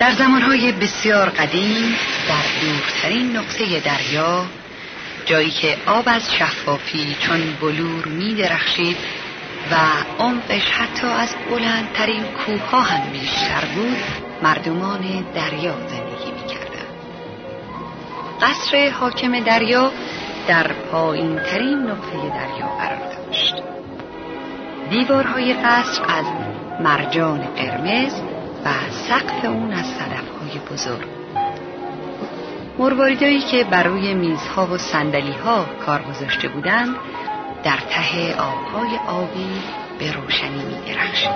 در زمانهای بسیار قدیم در دورترین نقطه دریا، جایی که آب از شفافی چون بلور می درخشید و عمقش حتی از بلندترین کوه‌ها هم بیشتر بود، مردمان دریا زندگی می کردند. قصر حاکم دریا در پایین ترین نقطه دریا قرار داشت. دیوارهای قصر از مرجان قرمز و سقف اون از صدف‌های بزرگ. مرواریدایی که بر روی میزها و صندلی‌ها کار گذاشته بودند در ته آب‌های آبی به روشنی می‌درخشید.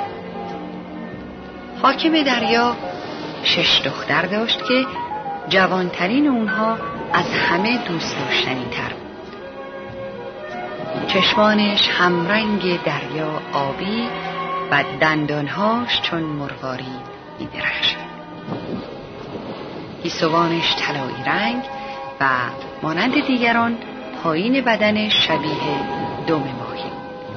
حاکم دریا 6 دختر داشت که جوانترین اونها از همه دوست داشتنی‌تر بود. چشمانش همرنگ دریا آبی و دندانهاش چون مروارید می‌درخشید. گیسوانش طلایی رنگ و مانند دیگران پایین بدنش شبیه دم ماهی.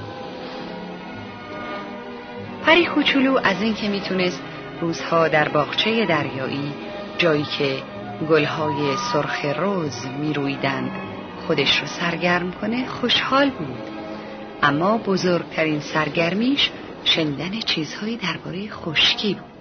پری کوچولو از این که میتونست روزها در باغچه دریایی، جایی که گلهای سرخ رز میرویدند، خودش رو سرگرم کنه خوشحال بود. اما بزرگترین سرگرمیش شنیدن چیزهایی درباره خشکی بود.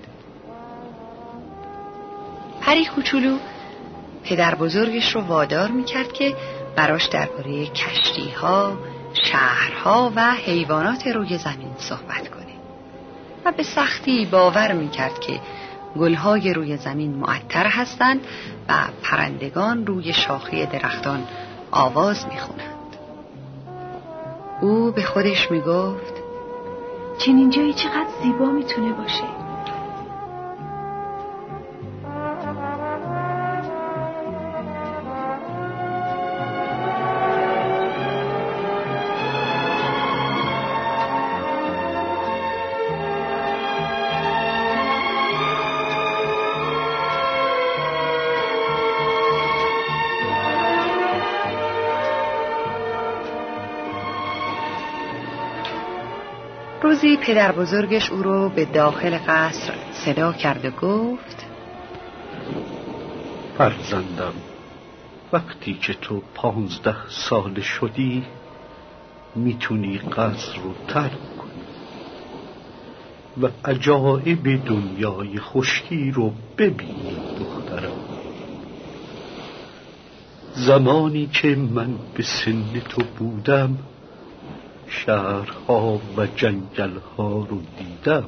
پری کوچولو پدر بزرگش رو وادار میکرد که براش درباره کشتی‌ها، شهرها و حیوانات روی زمین صحبت کنه و به سختی باور میکرد که گلهای روی زمین معطر هستند و پرندگان روی شاخه درختان آواز میخونند. او به خودش میگفت چنین جایی چقدر زیبا میتونه باشه. روزی پدر بزرگش او رو به داخل قصر صدا کرد و گفت فرزندم، وقتی که تو 15 سال شدی میتونی قصر رو ترک کنی و عجایب دنیای خشکی رو ببینی. دخترم، زمانی که من به سن تو بودم شهرها و جنگلها رو دیدم،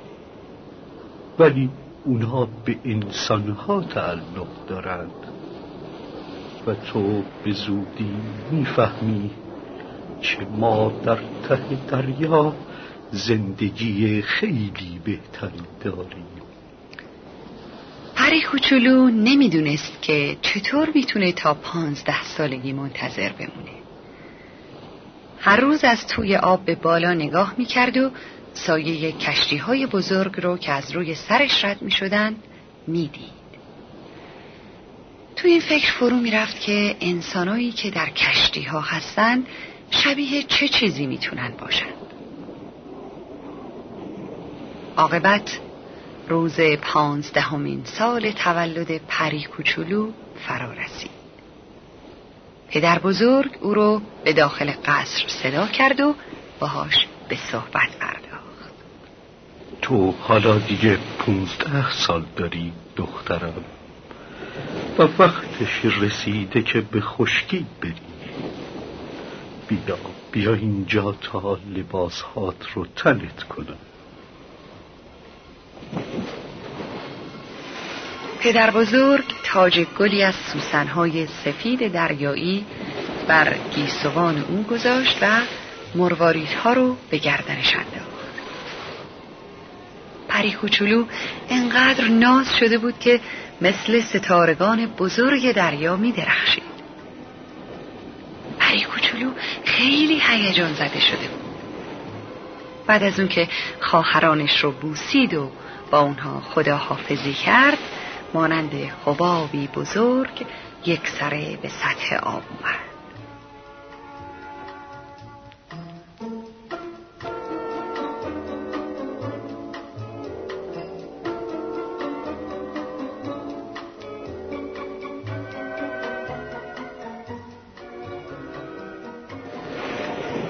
ولی اونها به انسانها تعلق دارند و تو به زودی میفهمی که ما در ته دریا زندگی خیلی بهتری داریم. پری کوچولو نمیدونست که چطور میتونه تا 15 سالگی منتظر بمونه. هر روز از توی آب به بالا نگاه میکرد و سایه کشتی‌های بزرگ رو که از روی سرش رد میشدن میدید. توی این فکر فرو میرفت که انسانایی که در کشتی‌ها هستن شبیه چه چیزی میتونن باشن. عاقبت روز 15مین سال تولد پری کوچولو فرا رسید. پدر بزرگ او رو به داخل قصر صدا کرد و باهاش به صحبت پرداخت. تو حالا دیگه 15 سال داری دخترم و وقتش رسیده که به خشکی بری. بیا اینجا تا لباسهات رو تنت کنم. پدر بزرگ تاج گلی از سوسن‌های سفید دریایی بر گیسوان او گذاشت و مرواریدها رو به گردنش انداخت. پری کوچولو انقدر ناز شده بود که مثل ستارگان بزرگ دریا می درخشید. پری کوچولو خیلی هیجان زده شده بود. بعد از اون که خواهرانش رو بوسید و با اونها خداحافظی کرد، مانند حبابی بزرگ یک سره به سطح آب اومد.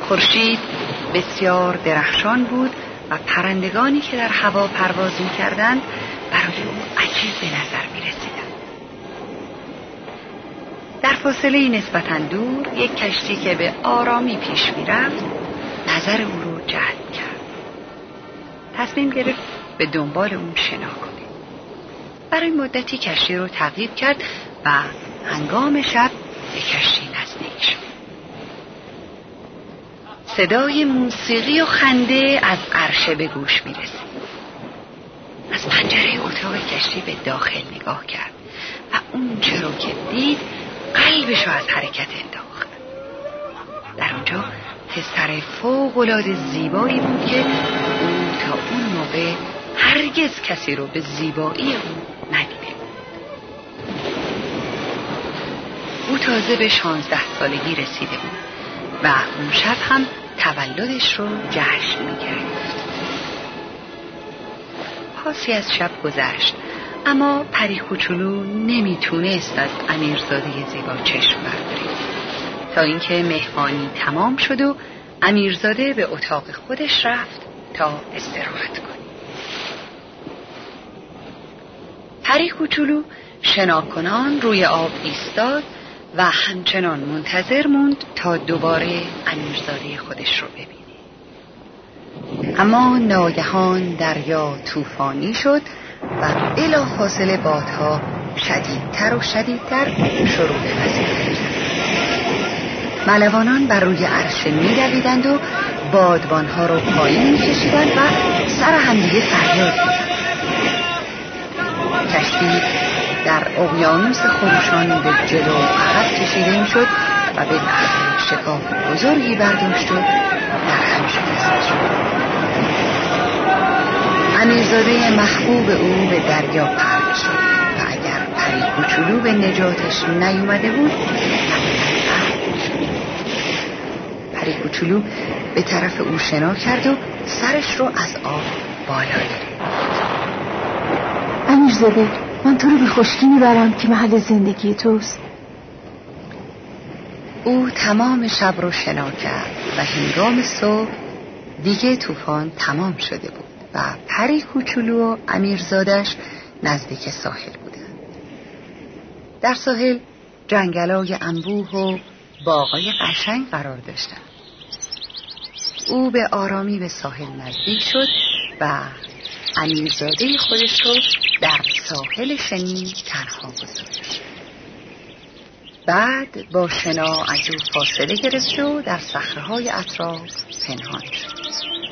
خورشید بسیار درخشان بود و پرندگانی که در هوا پرواز می‌کردند برای او عجیب به نظر می‌رسیدند. در فاصله نسبتاً دور یک کشتی که به آرامی پیش می‌رفت نظر او رو جلب کرد. تصمیم گرفت به دنبال اون شنا کنه. برای مدتی کشتی رو تعقیب کرد و هنگام شب به کشتی نزدیک شد. صدای موسیقی و خنده از عرشه به گوش می رسید. از پنجره اتاق کشتی به داخل نگاه کرد و اون چه رو که دید قلبش رو از حرکت انداخت. در اونجا پسر فوق‌العاده زیبایی بود که او تا اون موقع هرگز کسی رو به زیبایی او ندیده بود. او تازه به 16 سالگی رسیده بود و اون شب هم تولدش رو جشن می‌گرفت. پاسی از شب گذشت، اما پری کوچولو نمیتونست از امیرزاده زیبا چشم بردارید تا اینکه مهمانی تمام شد و امیرزاده به اتاق خودش رفت تا استراحت کنه. پری کوچولو شناکنان روی آب ایستاد و همچنان منتظر موند تا دوباره امیرزاده خودش رو ببینه. اما ناگهان دریا طوفانی شد و بلافاصله بادها شدیدتر و شدیدتر شروع به وزیدن کرد. ملوانان بر روی عرشه می‌دویدند و بادبانها رو پایین می‌کشیدند و سر همدیگه فریاد می‌زدند. کشتی در اقیانوس خروشان به جلو و عقب کشیده می‌شد و به نحو شکاف بزرگی برداشت و در هم شکسته شد. امیرزاده محبوب او به دریا پرت شد و اگر پری کوچولو به نجاتش نیومده بود پری کوچولو به طرف او شنا کرد و سرش رو از آب بالا گرفت. امیرزاده، من تو رو به خشکی میبرم که محل زندگی توست. او تمام شب رو شنا کرد و هنگام صبح دیگه طوفان تمام شده بود و پری کوچولو و امیرزادش نزدیک ساحل بودند. در ساحل جنگلای انبوه و باغای قشنگ قرار داشتند. او به آرامی به ساحل نزدیک شد و امیرزاده خودش رو در ساحل شنی تنها گذاشت. بعد با شنا از او فاصله گرفت و در صخره‌های اطراف پنهان شد.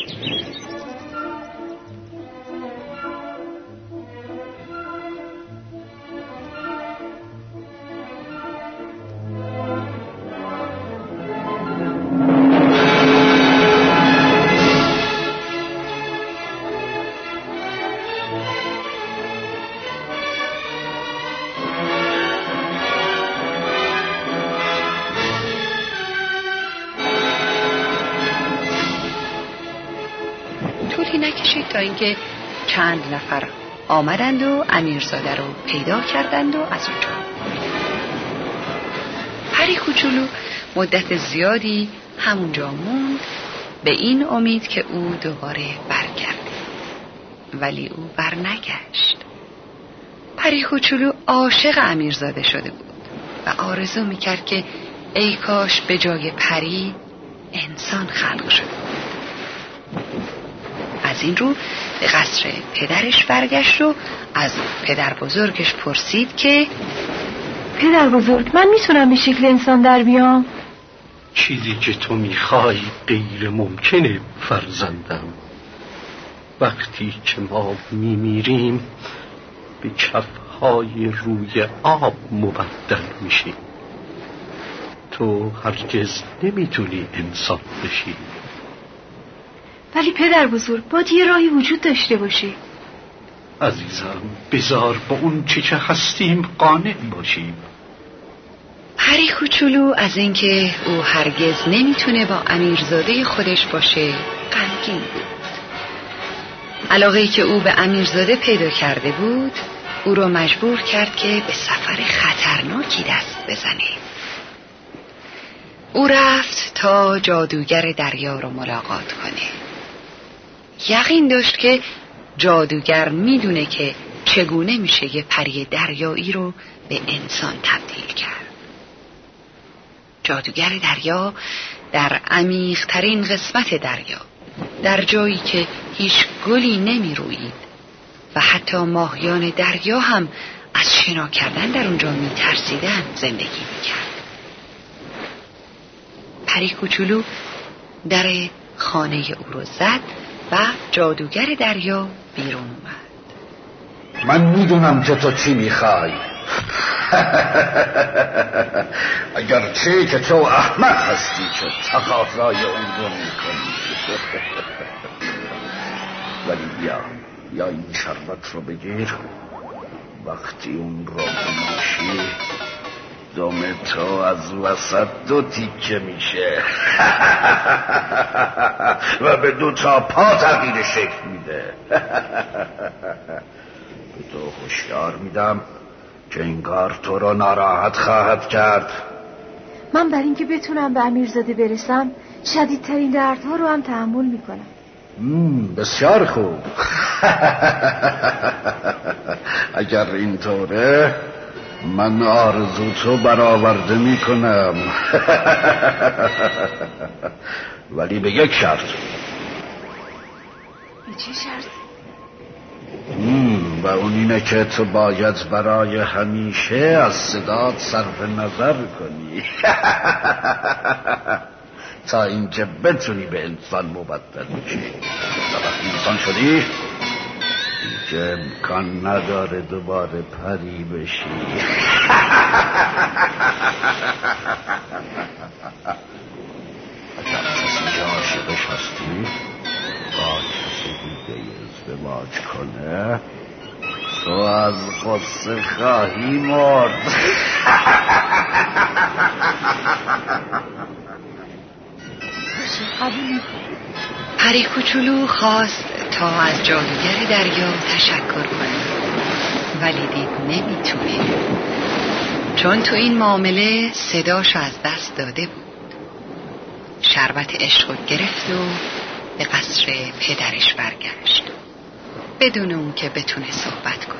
نکشید تا اینکه چند نفر آمدند و امیرزاده رو پیدا کردند و از اونجا پری کوچولو مدت زیادی همونجا موند به این امید که او دوباره برگرده، ولی او برنگشت. پری کوچولو عاشق امیرزاده شده بود و آرزو میکرد که ای کاش به جای پری انسان خلق شده بود. از این رو به قصر پدرش برگشت و از پدر بزرگش پرسید که پدر بزرگ، من میتونم به شکل انسان در بیام؟ چیزی که تو میخوای غیر ممکنه فرزندم. وقتی که ما میمیریم به کفهای روی آب مبدل میشیم. تو هرگز نمیتونی انسان بشی. ولی پدر بزرگ، باید یه راهی وجود داشته باشه. عزیزم، بذار با اون چی که هستیم قانع باشیم. پری کوچولو از اینکه او هرگز نمیتونه با امیرزاده خودش باشه غمگین بود. علاقه‌ای که او به امیرزاده پیدا کرده بود او رو مجبور کرد که به سفر خطرناکی دست بزنه. او رفت تا جادوگر دریا رو ملاقات کنه. یقین داشت که جادوگر میدونه که چگونه میشه یه پری دریایی رو به انسان تبدیل کرد. جادوگر دریا در عمیق‌ترین قسمت دریا، در جایی که هیچ گلی نمی روید و حتی ماهیان دریا هم از شنا کردن در اونجا می ترسیدن زندگی می کرد. پری کوچولو در خانه او رو زد و جادوگر دریا بیرون اومد. من میدونم که تو چی میخوای. اگرچه که تو احمق هستی که تقاضای اون رو میکنی. ولی یا این شربت رو بگیر. وقتی اون رو بنوشی دم تو از وسط 2 تیکه میشه و به 2 تا پا تغییر شکل میده. به تو هشدار میدم که این کار تو رو ناراحت خواهد کرد. من برای اینکه بتونم به امیرزاده برسم شدیدترین دردها رو هم تحمل میکنم. بسیار خوب. اگر اینطوره من آرزو تو برآورده میکنم. ولی به یک شرط. به چه شرط؟ و اون اینه که تو باید برای همیشه از صدات صرف نظر کنی. تا اینکه بتونی به انسان مبدل بشی. وقتی انسان شدی که امکان نداره دوباره پری بشی. اگر کسی عاشقش هستی با کسی دیگه ازدواج کنه تو از غصه خواهی مرد. پری کوچولو خواست تا از جادوگر دریا تشکر کنه ولی دید نمیتونه، چون تو این معامله صداش از دست داده بود. شربت عشق گرفت و به قصر پدرش برگشت بدون اون که بتونه صحبت کنه.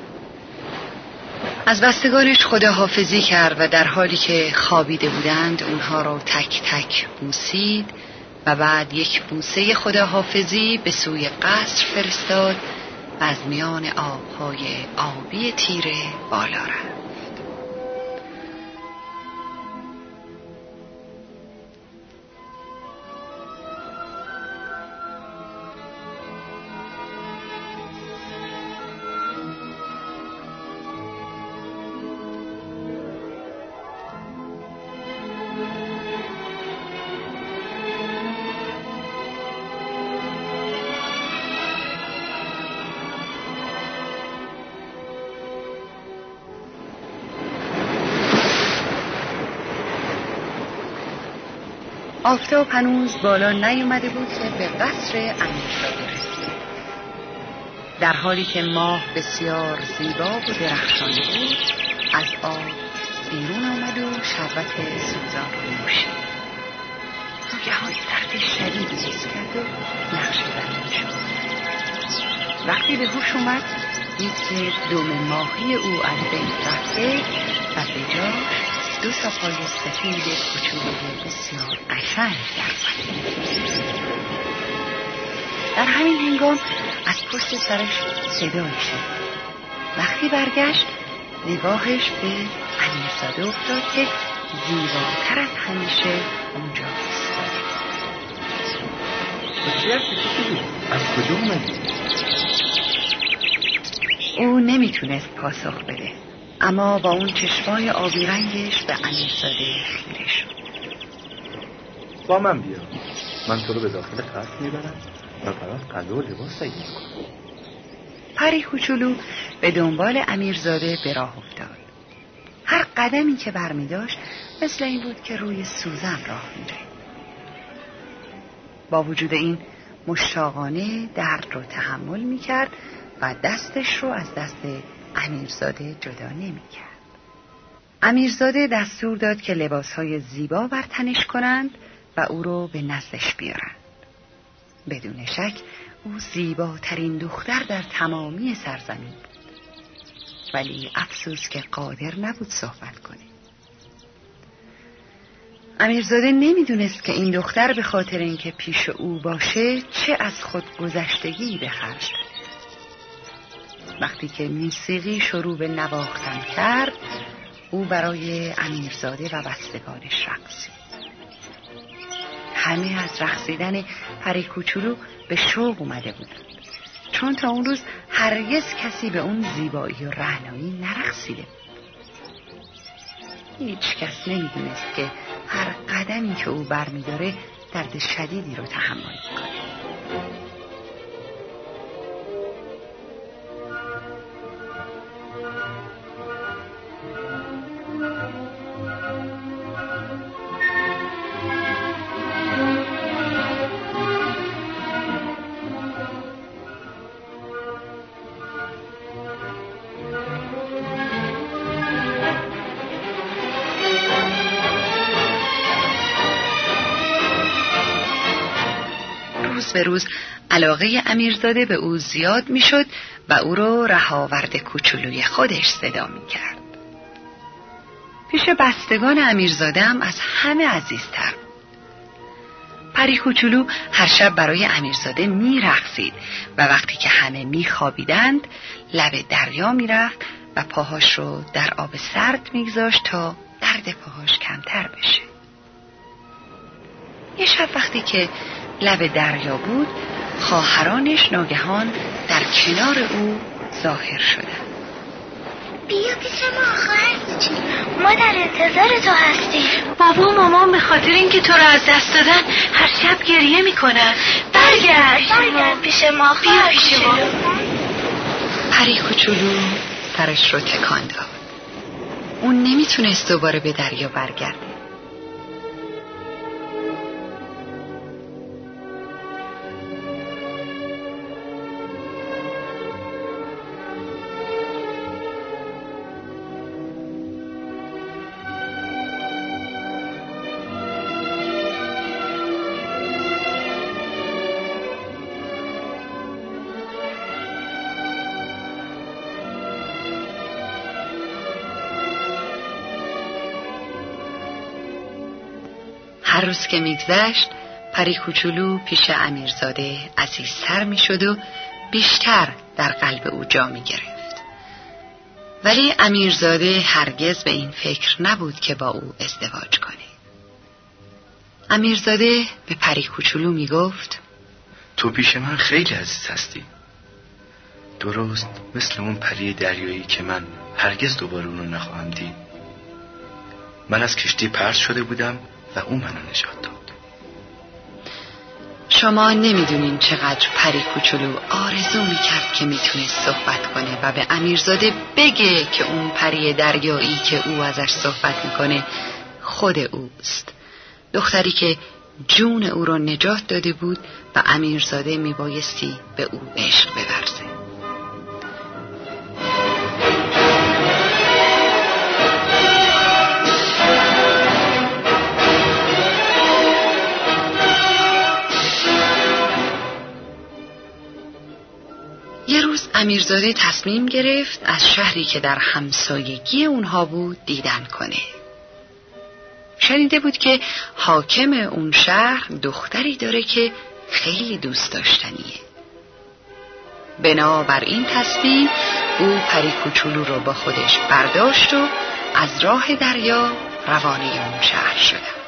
از بستگانش خداحافظی کرد و در حالی که خوابیده بودند اونها رو تک تک بوسید و بعد یک بوسه خداحافظی به سوی قصر فرستاد و از میان آبهای آبی تیره بالا رفت. آفتاب هنوز بالا نیومده بود که به قصر امیرزاده رسید. در حالی که ماه بسیار زیبا و درخشان بود از آب بیرون آمد و شربت سوزان رو نوشید. ناگهان درد شدیدی حس کرد و نقش زمین شد. وقتی به هوش اومد دید که دم ماهی او از بین رفته و به جاش 2 تا پای سفید کوچولوی بسیار قشنگ درآمد. در همین هنگام از پشت سرش صدایی شد. وقتی برگشت نگاهش به امیرزاده افتاد که زیباتر از همیشه اونجا ایستاده. از کجا اومدی؟ او نمیتونست پاسخ بده، اما با اون چشمای آبی رنگش به امیرزاده خیره شد. با من بیا، من تو رو به داخل قصر میبرم و برات قلعه و لباس تهیه میکنم. پری کوچولو به دنبال امیرزاده به راه افتاد. هر قدمی که برمی داشت مثل این بود که روی سوزن راه میره. با وجود این مشتاقانه درد رو تحمل میکرد و دستش رو از دست امیرزاده جدا نمیکرد. امیرزاده دستور داد که لباسهای زیبا بر تنش کنند و او رو به نزدش بیارند. بدون شک او زیباترین دختر در تمامی سرزمین بود، ولی افسوس که قادر نبود صحبت کنه. امیرزاده نمیدونست که این دختر به خاطر اینکه پیش او باشه چه از خود گذشتگی به خرج داده. وقتی که موسیقی شروع به نواختن کرد، او برای امیرزاده و بستگانش رقصید. همه از رقصیدن پری کوچولو به شوق اومده بودند، چون تا اون روز هرگز کسی به اون زیبایی و رعنایی نرقصیده بود. هیچ کس نمیدونست که هر قدمی که او برمیداره درد شدیدی رو تحمل میکنه. روز به روز علاقه امیرزاده به او زیاد میشد و او رو رهاورد کوچولوی خودش صدا میکرد. پیش بستگان امیرزاده هم از همه عزیزتر بود. پری کوچولو هر شب برای امیرزاده میرقصید و وقتی که همه میخوابیدند لب دریا میرفت و پاهاش رو در آب سرد میگذاشت تا درد پاهاش کمتر بشه. یه شب وقتی که لب دریا بود، خواهرانش ناگهان در کنار او ظاهر شدند. بیا پیش ما خواهر، ما در انتظار تو هستیم. بابا و مامان به خاطر اینکه تو رو از دست دادن هر شب گریه میکنن. برگرد پیش ما بیا پیش ما. پری کوچولو سرش رو تکان داد. اون نمیتونست دوباره به دریا برگرده. هر روز که میگذشت پری کوچولو پیش امیرزاده عزیزتر میشد و بیشتر در قلب او جا میگرفت. ولی امیرزاده هرگز به این فکر نبود که با او ازدواج کنه. امیرزاده به پری کوچولو میگفت تو پیش من خیلی عزیز هستی، درست مثل اون پری دریایی که من هرگز دوباره اونو نخواهم دید. من از کشتی پرت شده بودم و اون منو نجات داد. شما نمیدونین چقدر پری کوچولو آرزو میکرد که میتونست صحبت کنه و به امیرزاده بگه که اون پری دریایی که او ازش صحبت میکنه خود اوست، دختری که جون او رو نجات داده بود و امیرزاده میبایستی به او عشق بورزه. یه روز امیرزاده تصمیم گرفت از شهری که در همسایگی اونها بود دیدن کنه. شنیده بود که حاکم اون شهر دختری داره که خیلی دوست داشتنیه. بنابر این تصمیم او پری کوچولو رو با خودش برداشت و از راه دریا روانه اون شهر شدن.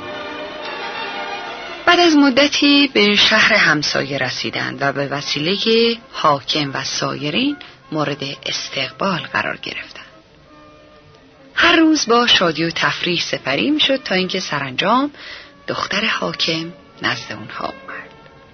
بعد از مدتی به شهر همسایه رسیدند و به وسیله حاکم و سایرین مورد استقبال قرار گرفتند. هر روز با شادی و تفریح سپری می شد تا اینکه سرانجام دختر حاکم نزد اونها اومد.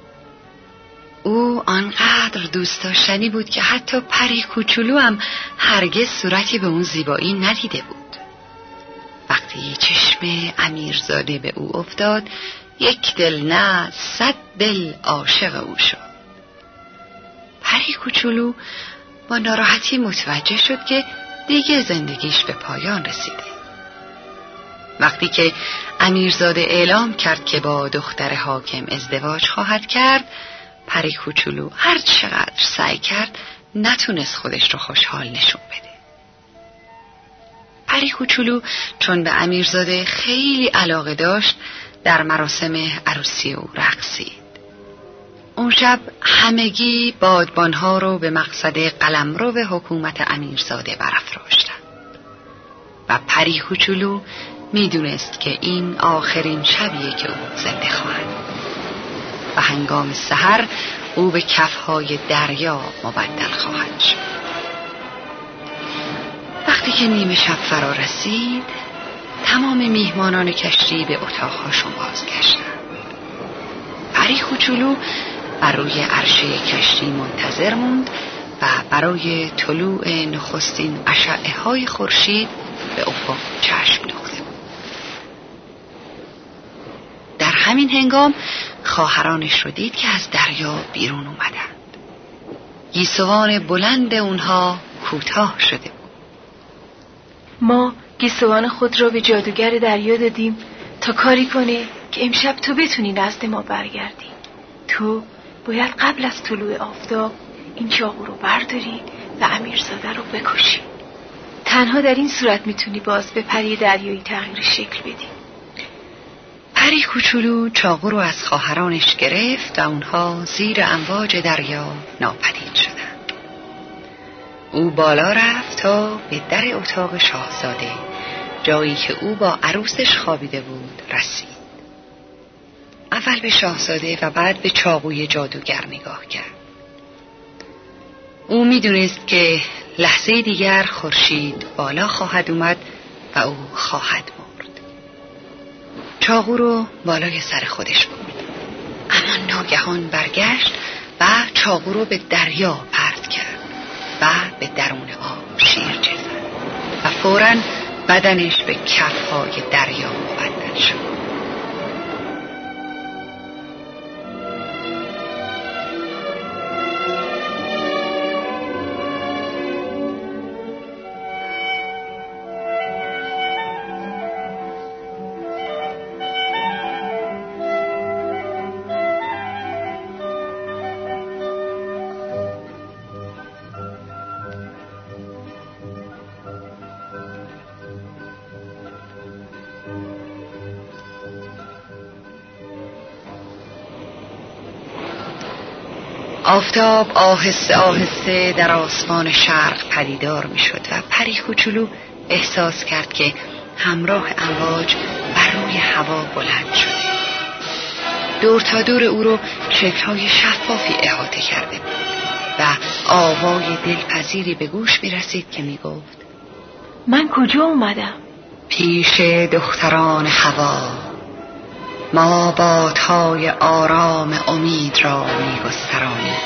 او آنقدر دوست داشتنی بود که حتی پری کوچولو هم هرگز صورتی به اون زیبایی ندیده بود. وقتی چشم امیرزاده به او افتاد، یک دل نه 100 دل عاشق او شد. پری کوچولو با ناراحتی متوجه شد که دیگه زندگیش به پایان رسیده. وقتی که امیرزاده اعلام کرد که با دختر حاکم ازدواج خواهد کرد، پری کوچولو هر چقدر سعی کرد نتونست خودش رو خوشحال نشون بده. پری کوچولو چون به امیرزاده خیلی علاقه داشت، در مراسم عروسی او رقصید. اون شب همگی بادبانها رو به مقصد قلمرو حکومت امیرزاده برافراشتند و پری کوچولو میدونست که این آخرین شبیه که او زنده خواهد و هنگام سحر او به کفهای دریا مبدل خواهد شد. وقتی که نیمه شب فرا رسید، تمام میهمانان کشتی به اتاقهاشون بازگشتند. پری کوچولو بر روی عرشه کشتی منتظر موند و برای طلوع نخستین اشعه های خورشید به افق چشم دوخته بود. در همین هنگام خواهرانش رو دید که از دریا بیرون اومدند. گیسوان بلند اونها کوتاه شده بود. ما گیسوان خود را به جادوگر دریا دادیم تا کاری کنه که امشب تو بتونی نزد ما برگردی. تو باید قبل از طلوع آفتاب این چاقو رو برداری و امیرزاده رو بکشی. تنها در این صورت میتونی باز به پری دریایی تغییر شکل بدی. پری کوچولو چاقو رو از خواهرانش گرفت و اونها زیر امواج دریا ناپدید شدند. او بالا رفت تا به در اتاق شاهزاده، جایی که او با عروسش خوابیده بود، رسید. اول به شاهزاده و بعد به چاقوی جادوگر نگاه کرد. او میدونست که لحظه دیگر خورشید بالا خواهد اومد و او خواهد مرد. چاقو رو بالای سر خودش برد، اما ناگهان برگشت و چاقو رو به دریا پرت کرد و به درون آب شیرجه زد و فوراً بدنش به کفهای دریا مبدل شد. آفتاب آهسته آهسته در آسمان شرق پدیدار می شد و پری کوچولو احساس کرد که همراه امواج بر روی هوا بلند شده. دور تا دور او رو شکل‌های شفافی احاطه کرده بود و آوای دلپذیری به گوش می رسید که می گفت: من کجا اومدم؟ پیش دختران هوا، ما بادهای آرام امید را می‌گسترانیم.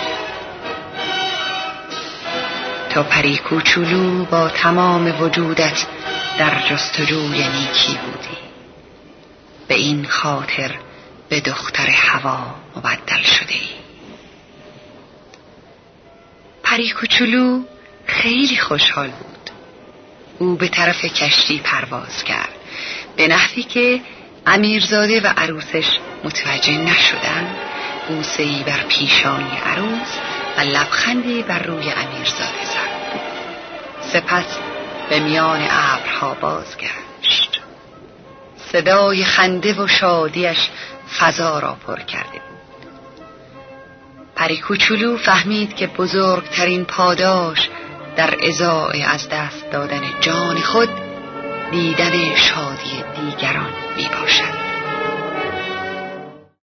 تو پری کوچولو با تمام وجودت در جستجوی نیکی بودی، به این خاطر به دختر هوا مبدل شده ای. پری کوچولو خیلی خوشحال بود. او به طرف کشتی پرواز کرد، به نحوی که امیرزاده و عروسش متوجه نشدند. بوسه‌ای بر پیشانی عروس و لبخندی بر روی امیرزاده زد. سپس به میان ابرها بازگشت. صدای خنده و شادیش فضا را پر کرده بود. پری کوچولو فهمید که بزرگترین پاداش در ازای از دست دادن جان خود دیدن شادی دیگران می باشد.